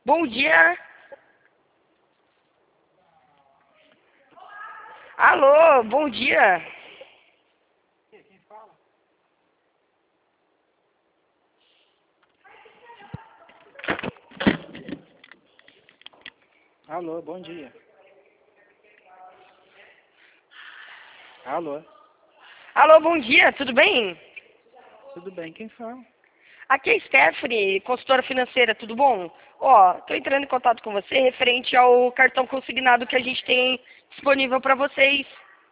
Bom dia. Alô, bom dia. Alô, bom dia. Alô, Alô, bom dia, tudo bem? tudo bem? Quem fala? Aqui é a Stephanie, consultora financeira, tudo bom? Ó, tô entrando em contato com você referente ao cartão consignado que a gente tem disponível para vocês.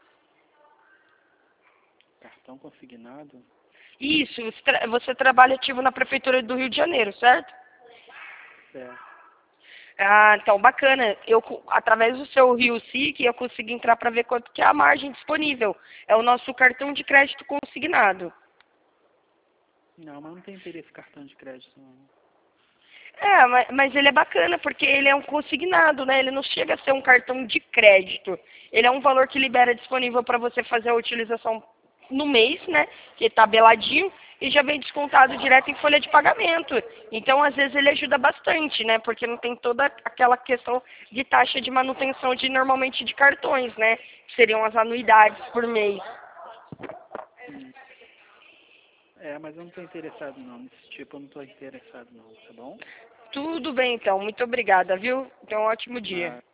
Cartão consignado? Isso, você trabalha ativo na Prefeitura do Rio de Janeiro, certo? Certo. Ah, então, bacana. Através do seu Rio SIC, eu consigo entrar para ver quanto que é a margem disponível. É o nosso cartão de crédito consignado. Não, mas não tem interesse cartão de crédito, não. É, mas ele é bacana, porque ele é um consignado, né? Ele não chega a ser um cartão de crédito. Ele é um valor que libera disponível para você fazer a utilização no mês, né? Que é tabeladinho, e já vem descontado direto em folha de pagamento. Então, às vezes, ele ajuda bastante, né? Porque não tem toda aquela questão de taxa de manutenção de normalmente de cartões, né? Que seriam as anuidades por mês. Hum. Mas eu não estou interessado, não. Nesse tipo eu não estou interessado, não, tá bom? Tudo bem, então. Muito obrigada, viu? Então, um ótimo dia. Mas